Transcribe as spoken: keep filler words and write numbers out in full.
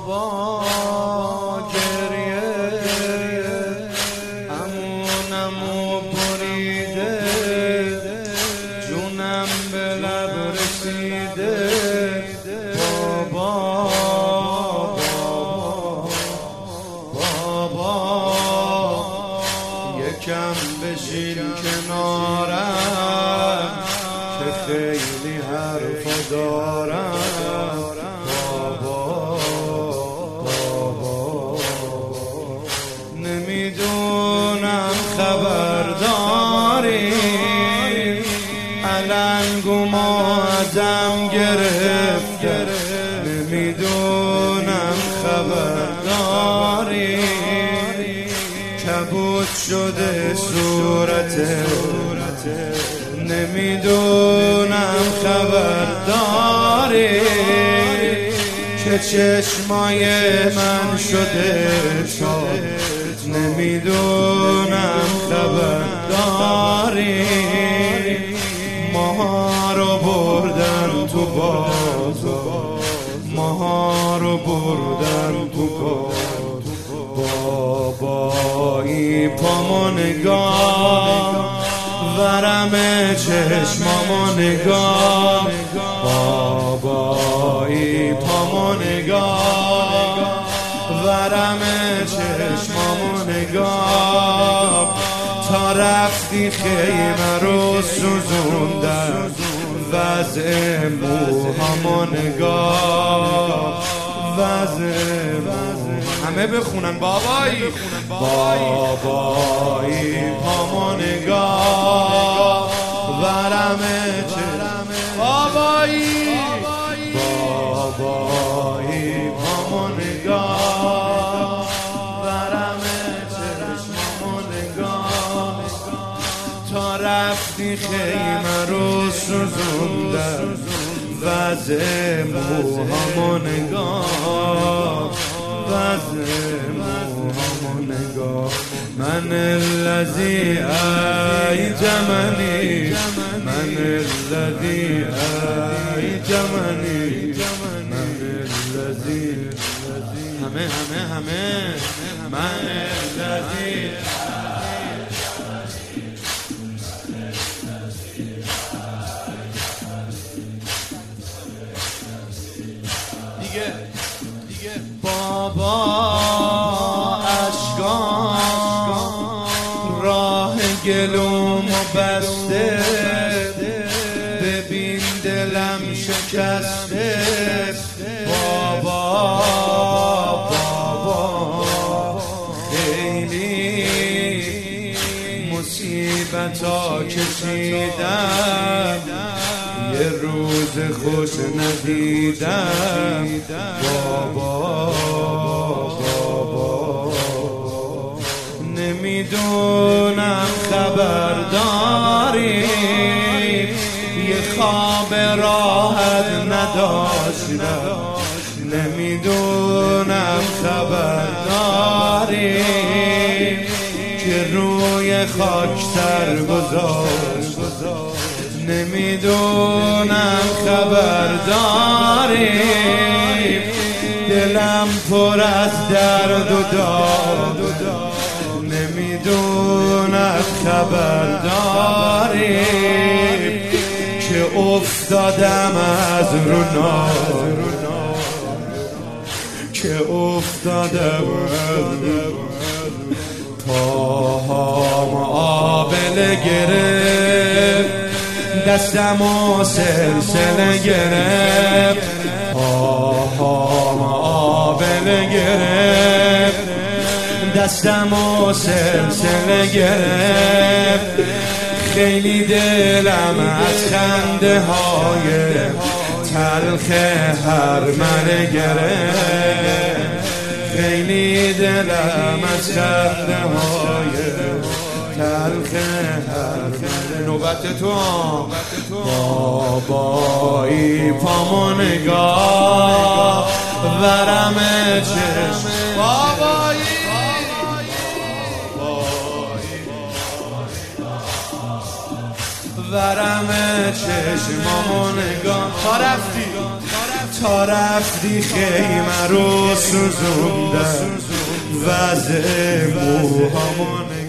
بابا گریه امونمو بریده، جونم به لب رسیده. بابا بابا بابا یکم بشین کنارم که خیلی حرفا دارم. نمیدونم خبرداری علنگم ازم گرفته، نمیدونم خبرداری کبود شده صورته، نمیدونم خبرداری که چشمای من شده شاد، نمیدونم خبرداری ماها رو بردن تو بازار، ماها رو بردن تو بازار. بابایی پامو نگاه، ورم چشمامو نگاه، بابایی پامو نگاه، ورم چشمامو نگاه. تا رفتی خیمه رو سوزوندم، وضع موهامو نگاه، وضع همه بخونن. بابایی بابایی پامو نگاه، ورم چشم بابایی بابایی پامو نگاه، ورم چشمامو نگاه. تا رفتی خیمه رو سوزوندم، وضع موهامو نگاه، وضع موهامو نگاه. من الذی اعجمنی، من الذی اعجمنی، من الذی همه همه همه من الذی دیگه دیگه. بابا اشکان راه گلومو بسته، ببین دلم شکسته. بابا بابا خیلی مصیبتا کشیدم، یه روز خوش ندیدم. بابا بابا نمیدونم خبرداری یه خواب راحت نداشتم، نمیدونم خبرداری که روی خاک سر گذاشت، نمیدونم خبرداری دلم پر از درد و داد، نمیدونم خبرداری که افتادم از رو نار، که افتادم از رو پاهام آبله گرفت، دستمو سلسله گرفت، پاهام آبله گرفت، دستمو سلسله گرفت. خیلی دلم از خنده های تلخ هرمله گرفت، خیلی دلم از خنده های تلخ هرمله. نوبت تو بابایی پامو نگاه، ورم چشم بابایی ورم چشمامو نگاه. تا رفتی تا رفتی خیمه رو سوزوندم وضع موهامو